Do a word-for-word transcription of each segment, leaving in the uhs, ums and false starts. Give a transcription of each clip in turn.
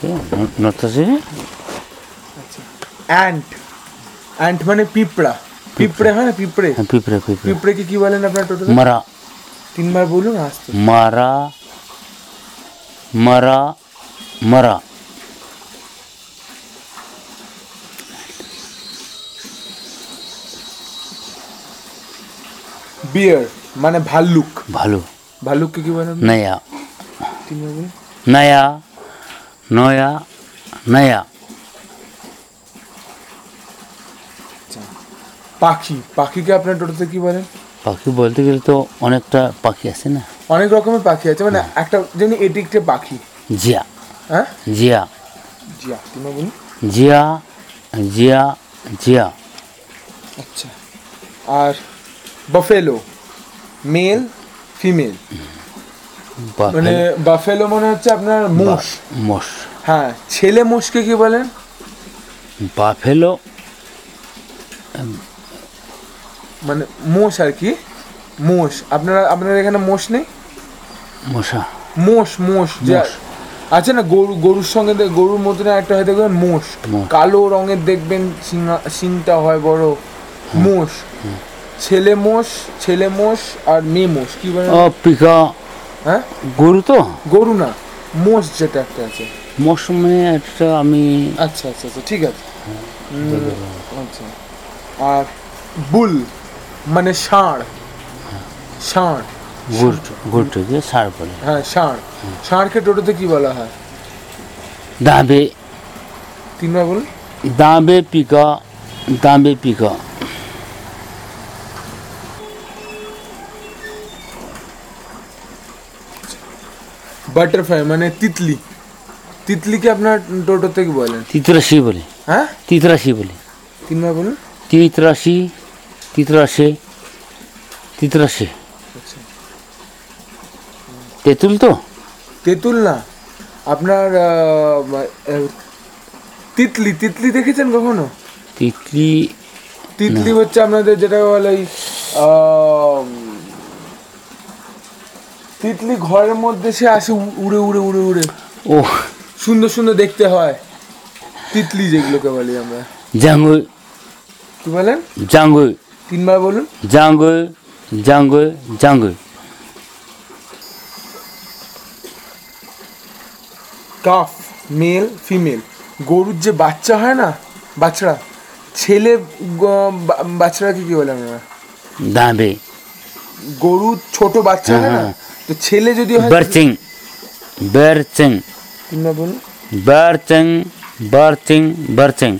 ওকে নতাছে আচ্ছা ant ant মানে পিঁপড়া পিঁপড়ে হয় না পিঁপড়ে পিঁপড়ে পিঁপড়ে পিঁপড়েকে কি বলেন আপনার টোটাল মারা তিনবার বলুন আসতে মারা মারা মারা বিয়ার মানে ভাল্লুক ভালো ভাল্লুককে কি বলেন নয়া তিনবার বলুন নয়া নয়া নয়া পাখি পাখিকে আপনার টোটোতে কি বলেন পাখি বলতে গেলে তো অনেকটা পাখি আছে না অনেক রকমের পাখি আছে মানে একটা যেমনি এটি একটা পাখি জিয়া হ্যাঁ জিয়া জিয়া তিনবার বলুন জিয়া জিয়া জিয়া আচ্ছা আর বাফেলো মেল ফিমেল মানে বাফেলো মনে হচ্ছে আপনার মোষ মোষ হ্যাঁ ছেলে মোষকে কি বলেন বাফেলো মানে মোষ আর কি মোষ আপনারা আপনার এখানে মোষ নেই মশা মোষ মোষ যে আছে না গরু গরুর সঙ্গে দে- গরুর মতন একটা হয় দেখবেন মোষ মোষ। কালো রঙের দেখবেন শিঙা শিংটা হয় বড় মোষ ছেলে মোষ ছেলে মোষ আর মেয়ে মোষ কি বলে ও পিকা হ্যাঁ গরু তো গরু না মোষ যেটা একটা আছে মৌসুমে একটা আমি আচ্ছা আচ্ছা আচ্ছা ঠিক আছে উম, আচ্ছা আর বুল মানে ষাঁড় ষাঁড় গুড় গুড়টাকে সার বলে হ্যাঁ ষাঁড় ষাঁড়কে টোটোতে কি বলা হয় দাবে তিনবার বলুন দাবে পিকা দাবে পিকা বাটারফ্লাই মানে তিতলি তিতলিকে আপনার টোটোতে কি বলেন তিতরাশি বলে হ্যাঁ তিতরাশি বলে তিনবার বলুন তিতরাশি তিতরাশি তিতরাশি আচ্ছা তেঁতুল তো তেঁতুল না আপনার আহ, আহ, তিতলি তিতলি দেখেছেন কখনো তিতলি তিতলি হচ্ছে আপনাদের যেটা বলে এই, আহ, তিতলি ঘরের মধ্যে সে আসে উ- উড়ে উড়ে উড়ে উড়ে ও সুন্দর সুন্দর দেখতে হয় তিতলি যেগুলোকে বলি আমরা জাঙ্গল কি বলেন জাঙ্গল তিনবার বলুন jungle jungle jungle calf male female গরুর যে বাচ্চা হয় না বাচ্চারা ছেলে গ- বা- বাচ্চারাকে কি বলে আমরা দাবে গরু ছোট বাচ্চা হয় না হ্যাঁ। তো ছেলে যদি হয় বারচিং বারচিং তিনবার বলুন বারচিং বারচিং বারচিং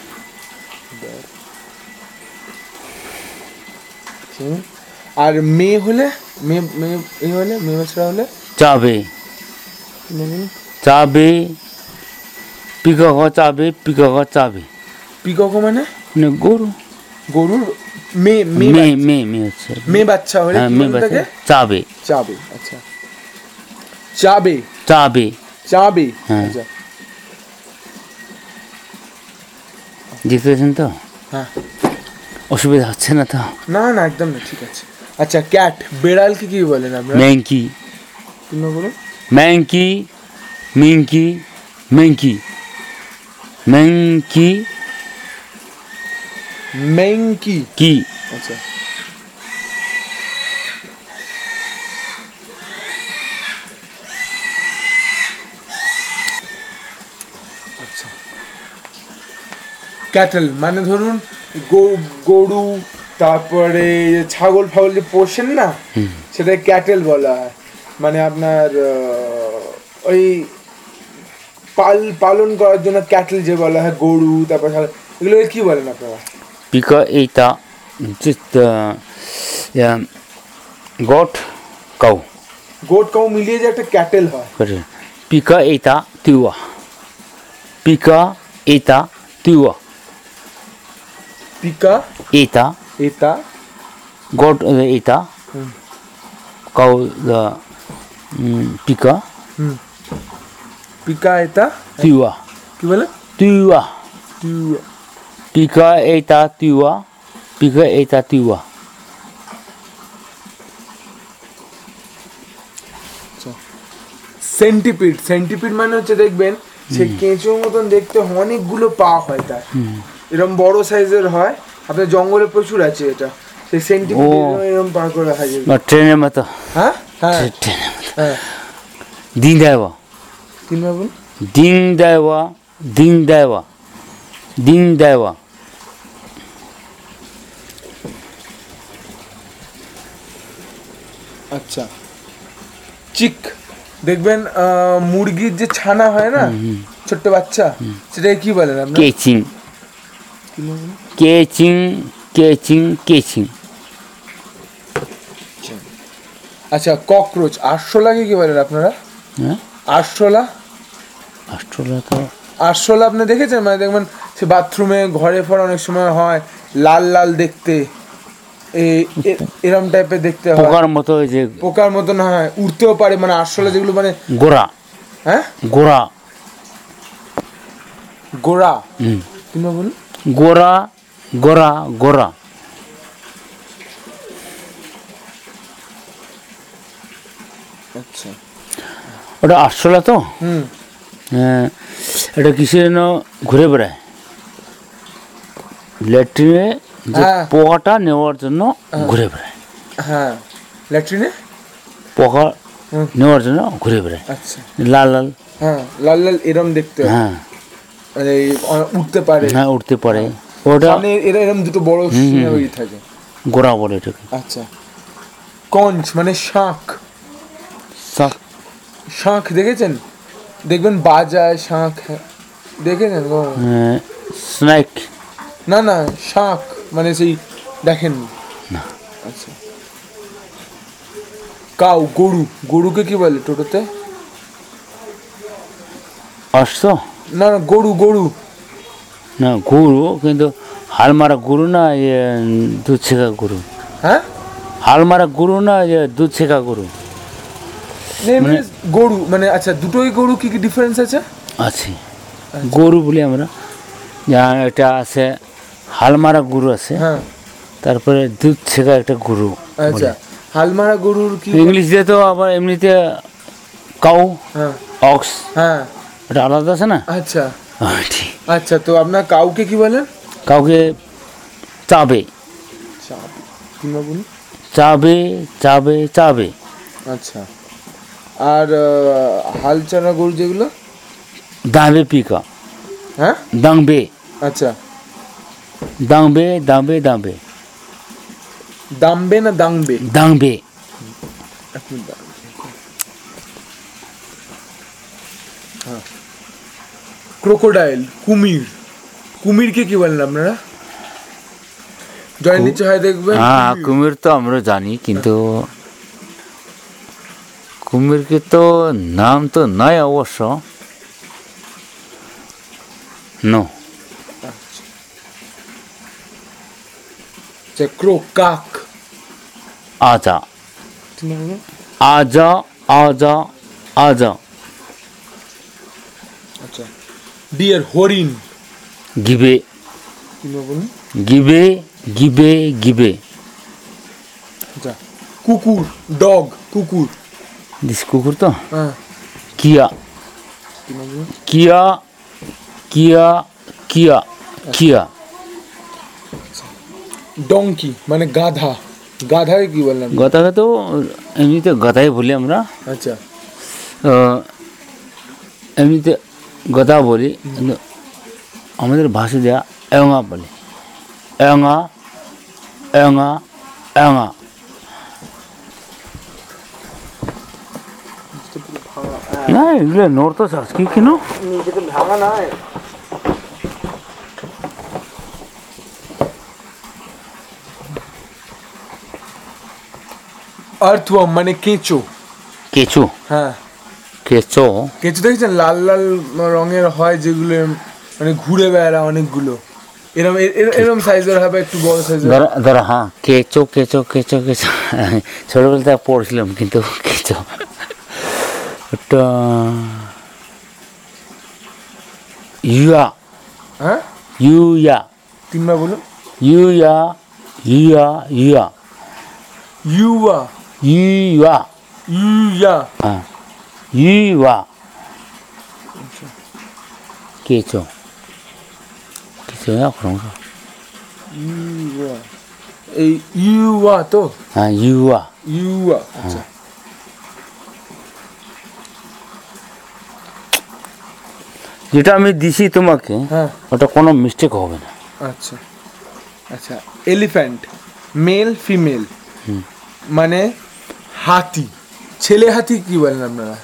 হুম। আর মেয়ে হলে মেয়ে মেয়ে এ হলে মেয়ে বাচ্চারা হলে চাবে তিনবার বলুন চাবে পিকক চাবে পিকক চাবে পিকক মানে মানে গরু গরুর মেয়ে মেয়ে মেয়ে বাচ্চা- মেয়ে মেয়ে হচ্ছে মেয়ে বাচ্চা হলে হ্যাঁ কি মেয়ে বলে বাচ্চা তাকে? চাবে চাবে আচ্ছা চাবে চাবে চাবে হ্যাঁ। আচ্ছা দেখতে পাচ্ছেন তো হ্যাঁ অসুবিধা হচ্ছে না তো না না একদম না ঠিক আছে আচ্ছা ক্যাট বেড়ালকে কি বলেন আপনারা ম্যাঙ্কি তিনবার বলুন monkey monkey monkey monkey monkey কি আচ্ছা আচ্ছা ক্যাটেল মানে ধরুন গো- গরু তারপরে ছাগল ফাগল যে পোষেন না সেটা ক্যাটেল বলা হয় মানে আপনার আহ, ওই পাল পালন করার জন্য ক্যাটেল যে বলা হয় গরু তারপর ছাগল এগুলোকে কি বলেন আপনারা পিকা এইটা just goat cow goat cow মিলিয়ে যে একটা ক্যাটেল হয় করে পিকা এইটা তিওয়া পিকা এইটা তিওয়া পিকা এইটা এটা গট এইটা হুম। কাউ পিকা হুম পিকা এটা তিওয়া কি বলে তিওয়া টিউ- পিকা এইটা তিওয়া পিকা এইটা তিওয়া সেন্টিপিড সেন্টিপিড মানে হচ্ছে দেখবেন সেই কেঁচোর মতন দেখতে অনেকগুলো পা হয় তার, এরকম বড় সাইজের হয়। আপনার জঙ্গলে প্রচুর আছে এটা, সেই সেন্টিমিটার এরকম পা করে রাখা যায়। ট্রেনের মতো। হ্যাঁ হ্যাঁ ট্রেনের মতো। হ্যাঁ দিন দেওয়া তিন বাবুন দিন দেওয়া দিন দেওয়া দিন দেওয়া। আচ্ছা চিক দেখবেন, আহ, মুরগির যে ছানা হয় না ছোট্ট বাচ্চা, সেটাকে কি বলেন আপনার? কেচিং কেচিং কেচিং কেচিং। আচ্ছা ককরোচ, আরশোলাকে কি বলেন আপনারা? হ্যাঁ আরশোলা, আরশোলা তো আরশোলা আপনি দেখেছেন? মানে দেখবেন সে বাথরুমে ঘরে ফর অনেক সময় হয় লাল লাল দেখতে, এই এ- এরম টাইপের দেখতে হয়, পোকার মতো। ওই যে পোকার মতন হয়, উড়তেও পারে, মানে আরশোলা যেগুলো মানে গোড়া হ্যাঁ গোড়া গোড়া। হুম কিংবা বলুন গোড়া গোড়া গোড়া। আচ্ছা ওটা আরশোলা তো। হুম হ্যাঁ, এটা কিসের জন্য ঘুরে বেড়ায়? ল্যাট্রিনে যে হ্যাঁ। পোকাটা নেওয়ার জন্য ঘুরে বেড়ায়। হ্যাঁ ল্যাট্রিনে পোকা হুম। নেওয়ার জন্য ঘুরে বেড়ায়, আচ্ছা লাল লাল। হ্যাঁ লাল লাল এরম দেখতে হয়, হ্যাঁ মানে এই অ- উঠতে পারে, হ্যাঁ উঠতে পারে। ওটা মানে এরা এরম দুটো বড় সিনা বেরিয়ে থাকে। গোড়া বলে এটাকে। আচ্ছা কঞ্চ মানে শাঁখ, শাক শাঁখ দেখেছেন? দেখবেন বাজায় শাঁখ, হ্যাঁ, দেখেছেন গো? স্নেক না না শাঁখ মানে সেই দেখেন না। আচ্ছা কাউ, গরু, গরুকে কি বলে টোটোতে? আসছো না না গরু, গরু না গরু, কিন্তু হাল মারা গরু না ইয়ে দুধ ছেঁকা গরু? হ্যাঁ হাল মারা গরু না ইয়ে দুধ ছেঁকা গরু? এমনি গরু মানে, আচ্ছা দুটোই গরু, কি কি ডিফারেন্স আছে? আছে গরু বলি আমরা, যা এটা আছে হাল মারা গরু আছে, হ্যাঁ তারপরে দুধ ছেঁকা একটা গরু। আচ্ছা হালমারা গরুর কি? ইংলিশ দিয়ে তো আবার এমনিতে কাউ হ্যাঁ অক্স, হ্যাঁ এটা আলাদা আছে না? আচ্ছা হ্যাঁ, ঠিক। আচ্ছা তো আপনার কাউকে কি বলেন? কাউকে চাবে কিংবা বলুন চাবে চাবে চাবে। আচ্ছা আর আহ, হাল চানা গরু যেগুলো? দাঁবে পিকা হ্যাঁ দাংবে আচ্ছা দাংবে দাঁবে দাঁবে দামবে না দাংবে? দাংবে। আপনি দাঁড়ান। হ্যাঁ ক্রোকোডাইল, কুমির, কুমিরকে কি বলেন আপনারা? জয়ের নিচে হয় দেখবেন হ্যাঁ কুমির। কুমির তো আমরা জানি, কিন্তু কুমিরকে তো নাম তো নয় অবশ্য। নো আচ্ছা ক্রো, কাক, আজা কি নাম হলো? আজা আজা আজা। আচ্ছা ডিয়ার, হরিণ, গিবে কিংবা বলুন গিবে গিবে গিবে। আচ্ছা কুকুর, ডগ, কুকুর, দিস কুকুর তো হ্যাঁ কিয়া কিংবা বলুন কিয়া কিয়া কিয়া কিয়া। ডঙ্কি মানে গাধা, গাধাকে কি বললাম? গতাকে তো এমনিতে গতাই বলি আমরা, আচ্ছা আহ, এমনিতে গদা বলি, কিন্তু আমাদের ভাষা দেওয়া এঙা বলে, এঙা এঙা এঙা। না এগুলো নোর তো চাষ কি কেন নিজেকে ভাঙা নাই। আর্থওয়ার্ম মানে কেঁচো, কেঁচো হ্যাঁ কেঁচো কেঁচো দেখেছেন? লাল লাল রঙের হয় যেগুলো, মানে ঘুরে বেড়া অনেকগুলো, এরম এ- এ- এরম সাইজের হবে, একটু বড় সাইজের। ধরো ধরো হ্যাঁ কেঁচো কেঁচো কেঁচো কেঁচো ছোটোবেলাতে পড়ছিলাম, কিন্তু কেঁচো ওটা ইয়া হ্যাঁ ইউয়া তিনবার বলুন। ইউয়া ইয়া ইয়া ইউয়া, ইয়া ইউয়া, হ্যাঁ ইয়া কেঁচো কেঁচো야 그런 거 ইউয়া এই ইউয়া তো 아 유아 ইউয়া আচ্ছা যেটা আমি দিছি তোমাকে হ্যাঁ ওটা কোনো মিস্টেক হবে না আচ্ছা আচ্ছা এলিফ্যান্ট মেল ফিমেল মানে হাতি ছেলে হাতি কি বলেন আপনারা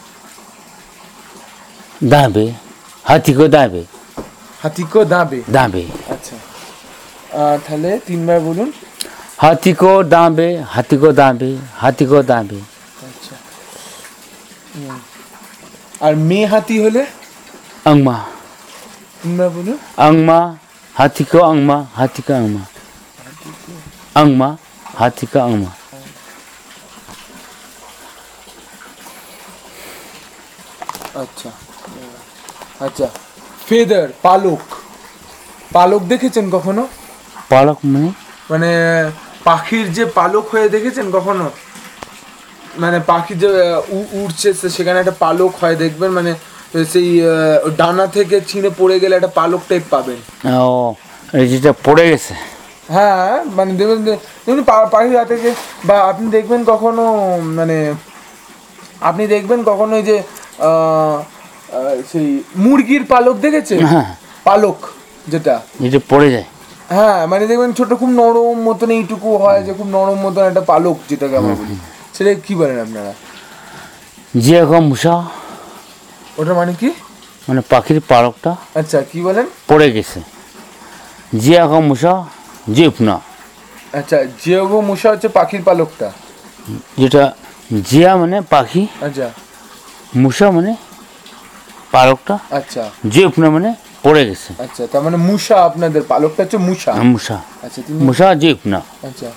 দাবে হাতিকে দাবে হাতিকো দাবে দাবে আচ্ছা আহ, তাহলে তিনবার বলুন হাতিকে দাবে হাতিকে দাবে হাতিকে দাবে আচ্ছা হুম। আর মেয়ে হাতি হলে angma তিনবার বলুন angma হাতিকে angma হাতিকে angma angma হাতিকে angma আচ্ছা আচ্ছা ফেদার পালক পালক দেখেছেন কখনো পালক মানে মানে পাখির যে পালক হয়ে দেখেছেন কখনো মানে পাখি যে উ- উড়ছে সে- সেখানে একটা পালক হয় দেখবেন মানে সেই আহ, ডানা থেকে ছিঁড়ে পড়ে গেলে একটা পালক টাইপ পাবেন ও এই যেটা পড়ে গেছে হ্যাঁ মানে দেখবেন যে- দেখবেন পা- পাখির হাতে যে বা আপনি দেখবেন কখনো মানে আপনি দেখবেন কখনো ওই যে আহ, আহ, সেই মুরগির পালক দেখেছেন হ্যাঁ পালক যেটা যেটা পড়ে যায় হ্যাঁ মানে দেখবেন ছোট খুব নরম মতন এইটুকু হয় যে খুব নরম মতন একটা পালক যেটাকে আমরা বলি সেটা কি বলেন আপনারা যে এখন মশা ওটা মানে কি মানে পাখির পালকটা আচ্ছা কি বলেন পড়ে গেছে যে এখন মশা যে উপনা আচ্ছা জিওগো মশা হচ্ছে পাখির পালকটা যেটা জিয়া মানে পাখি আচ্ছা মশা মানে পালকটা আচ্ছা যে উপনা মানে পড়ে গেছে আচ্ছা তার মানে মুষা আপনাদের পালকটা হচ্ছে মুষা মশা আচ্ছা তিনি মশা যে উপনা আচ্ছা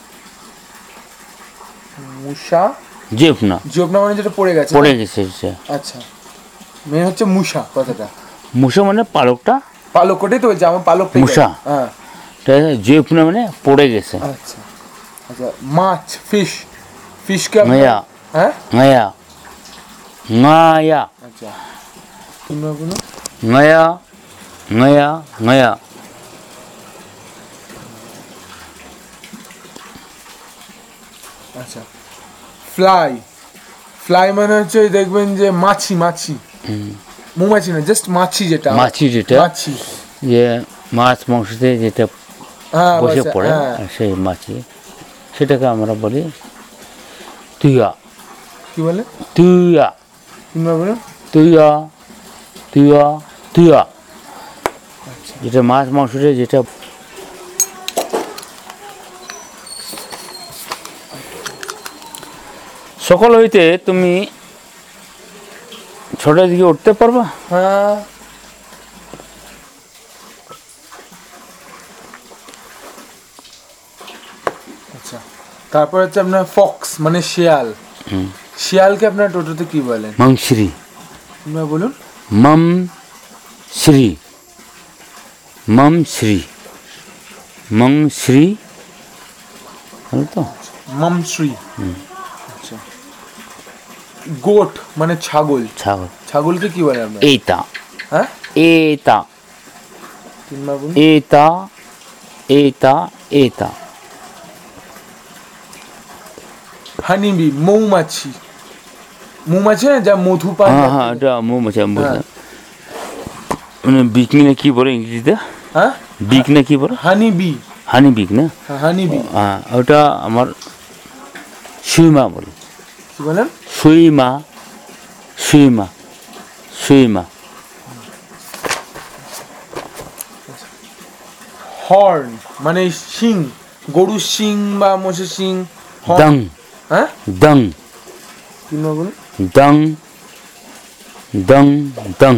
মুষা যে উপনা জিওগনা মানে যেটা পড়ে গেছে পড়ে গেছে এটা আচ্ছা মেয়ে হচ্ছে মুষা কথাটা মশা মানে পালকটা পালক ওটাই তো বলছি আমার পালক মুষা। হ্যাঁ যে উপনা মানে পড়ে গেছে আচ্ছা আচ্ছা মাছ ফিশ ফিশকে মায়া হ্যাঁ ngaya ngaya আচ্ছা তোমরা বলো ngaya ngaya ngaya আচ্ছা ফ্লাই ফ্লাই মানে হচ্ছে ওই দেখবেন যে মাছি মাছি মৌমাছি না জাস্ট মাছি যেটা মাছি যেটা মাছি যে মাছ মাংসতে যেটা হ্যাঁ বসে বাস, পড়ে হ্যাঁ। সেই মাছি সেটাকে আমরা বলি তুইয়া কি বলে তুইয়া তোমরা বলো তুইয়া তুইয়া তুইয়া যেটা মাছ মাংসতে যেটা সকাল হইতে তুমি ছটার দিকে উঠতে পারবা হ্যাঁ আচ্ছা তারপর হচ্ছে আপনার ফক্স মানে শিয়াল শিয়ালকে আপনার টোটোতে কি বলেন মাংসিরি তোমরা বলুন মম শ্রী মম শ্রী মং শ্রী হলো তো মামশ্রী আচ্ছা গোট মানে ছাগল ছাগল ছাগলকে কি বলে আপনার এইতা হ্যাঁ এইতা তিনবার বলুন এইতা এইতা এইতা হানিবি মৌমাছি মৌমাছি না যা মধু পায় হ্যাঁ হ্যাঁ এটা মৌমাছি আমি বলছি মানে বিকনি না কি বলে ইংরেজিতে হ্যাঁ বিক না কি বলে হানিবি হানি বিক না হানিবি হ্যাঁ ওটা আমার সুইমা বলে কি বলেন সুইমা সুইমা সুইমা হর্ন মানে শিং গরুর শিং বা মোষের শিং horn। দং হ্যাঁ দং তিনবার বলুন দং দং দং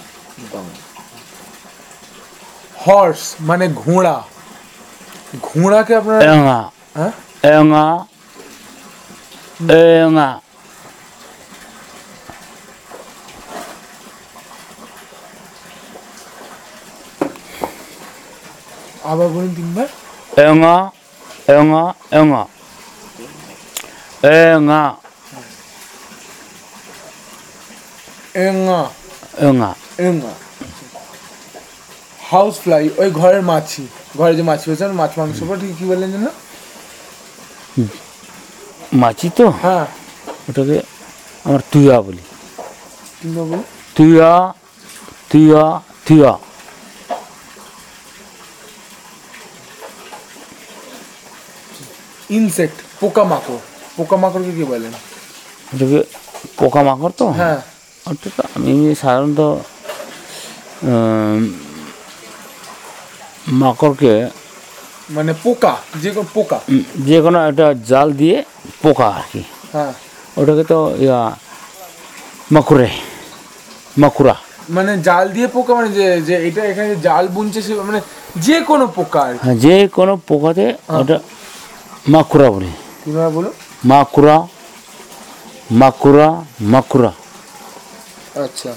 হর্স মানে ঘোড়া ঘোড়াকে আপনার এঙা হ্যাঁ এঙা এঙা আবার বলুন তিনবার এঙা এঙা এঙা এঙা এঙা এঙা এঙা হাউস ফ্লাই ওই ঘরের মাছি, ঘরে যে মাছি হয়েছে মাছ মাংস পর ঠিক কি বললেন যেন? মাছি তো হ্যাঁ ওটাকে আমরা তুয়া বলি। কি বলবো? তুয়া তুয়া তুয়া ইনসেক্ট, পোকামাকড়, পোকামাকড়কে কি বলেন? ওটাকে পোকামাকড় তো হ্যাঁ ওটা তো আমি সাধারণত আম, মাকড়কে মানে পোকা, যে কোনো পোকা। উম, যে কোনো একটা জাল দিয়ে পোকা আর কি, হ্যাঁ ওটাকে তো ইয়া মাকুরে মাকুরা। মানে জাল দিয়ে পোকা, মানে যে যে এটা এখানে যে জাল বুনছে সে মানে যে কোনো পোকা আর কি। হ্যাঁ যে কোনো পোকাতে ওটা মাকুরা বলি। কিভাবে বলো? মাকুরা মাকুরা মাকুরা। আচ্ছা,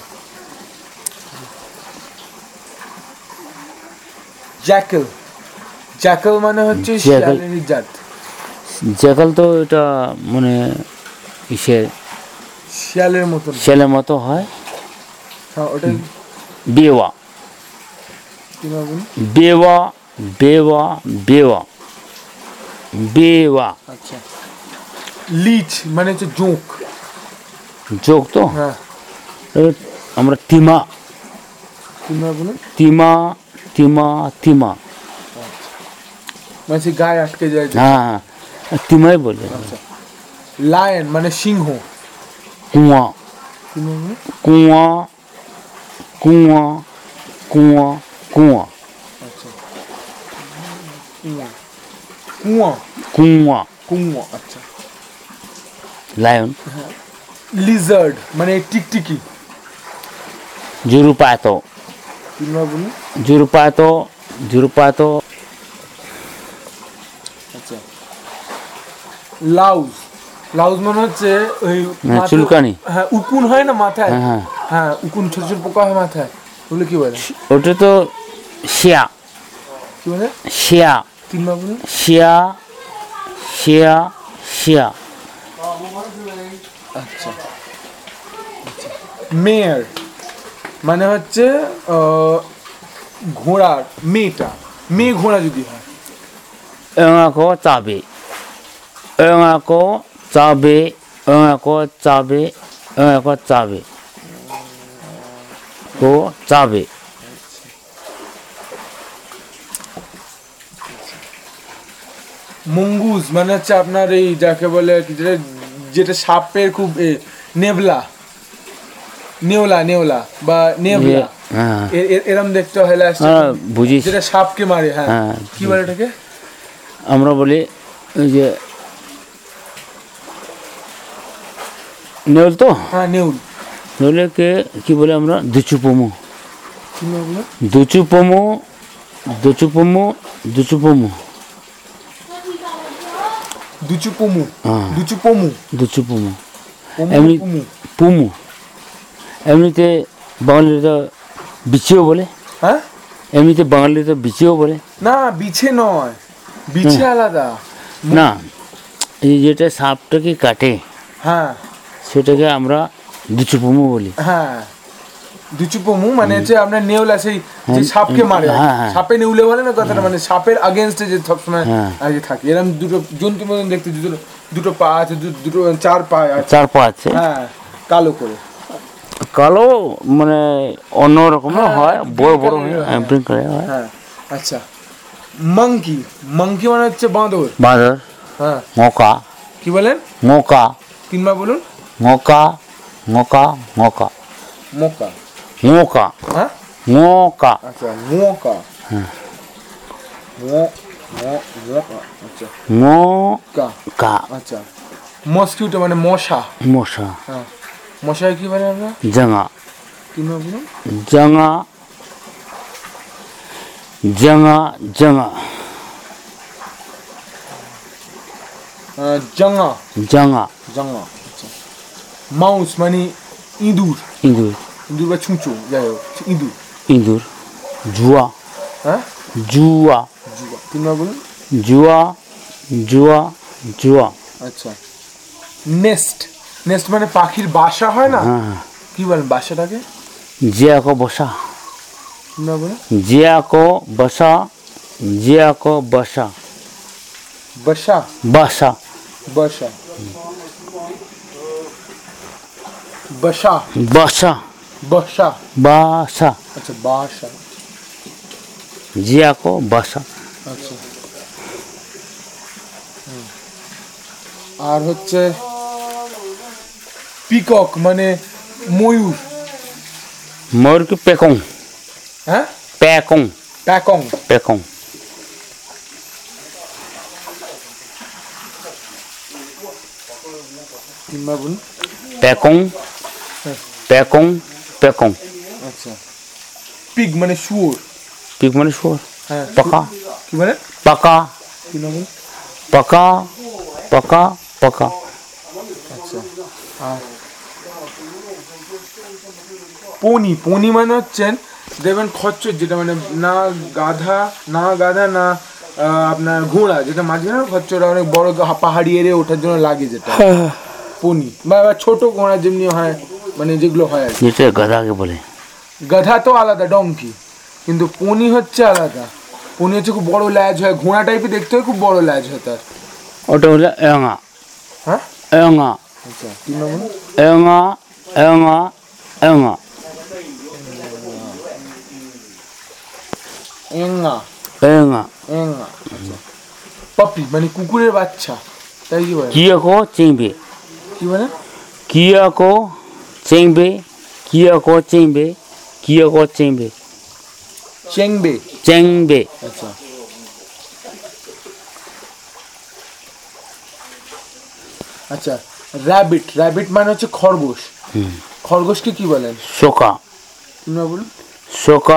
জ্যাকেল, জ্যাকেল মানে হচ্ছে জ্যাকেল। শিয়ালেরই জাত। জ্যাকাল তো এটা মানে ইসের শিয়ালের মতন। ছেলের মতো হয়। হ্যাঁ ওটা বেওয়া কিভাবে বলো? বেওয়া বেওয়া বেওয়া বেওয়া। আচ্ছা, লিচ মানে হচ্ছে জোঁক। যোগ তো হ্যাঁ এ আমরা তিমা কিভাবে বলো? তিমা তিমা তিমা। মানে সে গায়ে আটকে যায় যে। হ্যাঁ হ্যাঁ তিমাই বলে। আচ্ছা, লায়ন মানে সিংহ। কুয়া কিভাবে বলো? কুয়া কুয়া কুয়া কুয়া আচ্ছা, কুয়া কুয়া কুয়া কুয়া। আচ্ছা, লায়ন লিজার্ড মানে টিকটিকি। জুরুপাতো কিভাবে বলো? জুরুপাতো জুরুপাতো আচ্ছা, লাউজ, লাউজ মানে হচ্ছে ওই হ্যাঁ, মাথা- চুলকানি। হ্যাঁ উকুন হয় না মাথায়। হ্যাঁ হ্যাঁ হ্যাঁ উকুন, ছোট ছোট পোকা হয় মাথায়, ওগুলো কি বলে? ওটা তো শিয়া কি বলে? শিয়া কিভাবে বলো? শিয়া শিয়া শিয়া। আচ্ছা, মেয়ার মানে হচ্ছে আহ, ঘোড়ার মেয়েটা, মেয়ে ঘোড়া যদি হয়। 응하고 짜비 응하고 짜비 응하고 짜비 응하고 짜비 고 짜비। মঙ্গুস মানে হচ্ছে আপনার এই যাকে বলে আর কি, যেটা যেটা সাপের খুব এ, নেবলা, নেওলা নেওলা বা নেবলা, হ্যাঁ এ- এ- এরম দেখতে হয় last এ। হ্যাঁ বুঝিস। যেটা সাপকে মারে। হ্যাঁ হ্যাঁ, কি বলে এটাকে? আমরা বলি ওই যে নেউল তো হ্যাঁ নেউল। নেউলকে কি বলে আমরা দুচুপমু কি বলে বলো? দুচুপমু দুচুপমু দুচুপমু দুচু পমু, হ্যাঁ দুচু পমু, দুচুপমু পমু এমনি পমু। পুমু। এমনিতে বাঙালিরা বিচিও বলে, হ্যাঁ এমনিতে বাঙালিরা বিচিও বলে। না বিছে নয়, বিছে আলাদা। না এই যেটা সাপটাকে কাটে হ্যাঁ সেটাকে আমরা দুচুপমু বলি। হ্যাঁ দুচু পমু মানে হচ্ছে আপনার নেউলা, সেই যে হ্যাঁ, সাপকে মারে। হ্যাঁ, হ্যাঁ। সাপে নেউলে বলে না কথাটা, মানে সাপের আগেনস্টে যে সবসময় হ্যাঁ। আগে থাকে। এরকম দুটো জন্তুর মতন দেখতে, দুটো দুটো পা আছে, দু- দুটো চার পা আছে। চার পা আছে। হ্যাঁ কালো করে। কালো মানে অন্য রকমের হ্যাঁ, হয়, একটু বড় green বড় colour-এর হয়, হয়। print করে হয়। হ্যাঁ আচ্ছা, মাংকি, মাংকি মানে হচ্ছে বাঁদর। বাঁদর হ্যাঁ মোকা কি বলেন? মোকা তিনবার বলুন। মোকা মোকা মোকা মোকা। মোকা হ্যাঁ মোকা আচ্ছা, মোকা। মো মো মোকা। আচ্ছা মোকা কা। আচ্ছা, মসকিউটো মানে মশা। মশা হ্যাঁ মশায় কি বলে আমরা? জাঙা তিনবার বলুন। জাঙা জাঙা জাঙা আহ, জাঙা, জাঙা জাঙা। আচ্ছা, মাউস মানে ইঁদুর, ইঁদুর ইঁদুর বা ছুঁচো যাই হোক, ইঁদুর। ইঁদুর জুয়া হ্যাঁ জুয়া জুয়া। তিনবার বলুন। জুয়া জুয়া জুয়া। আচ্ছা, নেস্ট, নেস্ট মানে পাখির বাসা হয় না, হ্যাঁ কি বলেন বাসাটাকে? যে এক বসা না বলে जिया को बसा जिया को बसा बशा बसा बशा बशा बसा बशा बसा अच्छा बाशा जिया को बसा আচ্ছা হুম। আর হচ্ছে পিকক মানে ময়ূর मोर की पेकोंग হ্যাঁ पेकोंग প্যাকং पेकोंग কিংবা বলুন पेकोंग হ্যাঁ पेकोंग पेकोंग আচ্ছা পিগ মানে শুয়োর पिक मन शोर হ্যাঁ पका কি মানে पका কি নাম বলুন? पका पका पका আচ্ছা আর পনি পনি মানে হচ্ছেন দেখবেন খচ্চর যেটা মানে না গাধা না গাধা না আহ, আপনার ঘোড়া যেটা মাঝখানে খচ্চরটা অনেক বড় গা- পাহাড়ি এরিয়া ওঠার জন্য লাগে যেটা পনি বা বা ছোট ঘোড়া যেমনি হয় মানে যেগুলো হয় আর কি। যেটা গধা কে বলে গাধা তো আলাদা ডঙ্কি কিন্তু পনি হচ্ছে আলাদা পনি হচ্ছে খুব বড় ল্যাজ হয় ঘোড়া টাইপের দেখতে হয় খুব বড় ল্যাজ হয় তার ওটা হলো এঙা হ্যাঁ এঙা আচ্ছা কি নাম বলুন? এঙা এঙা এঙা এঙ্গা এঙা এঙ্গা আচ্ছা পপি মানে কুকুরের বাচ্চা তাই কি বলে কিয়া কো চিংবে কি বলে কিয়া কো চিংবে কিয়া কো চিংবে কিয়া কো চিংবে চেংবে চিংবে আচ্ছা আচ্ছা র্যাবিট র্যাবিট মানে হচ্ছে খরগোশ খরগোশকে কি বলেন শোকা তোমরা বলুন শোকা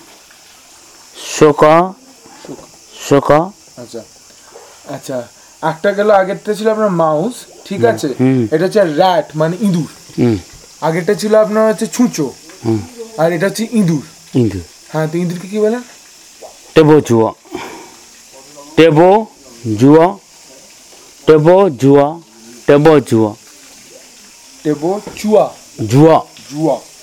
শোকা শোকা আচ্ছা আচ্ছা একটা গেল আগেরটা ছিল আপনার মাউস ঠিক আছে হুম। এটা হচ্ছে র্যাট মানে ইঁদুর হুম আগেরটা ছিল আপনার হচ্ছে ছুঁচো হুম আর এটা হচ্ছে ইঁদুর ইন্দু হ্যাঁ তো ইঁদুরকে কি বলেন টেবো জুয়া টেবো জুয়া টেবো জুয়া টেবো জুয়া টেবো চুয়া জুয়া জুয়া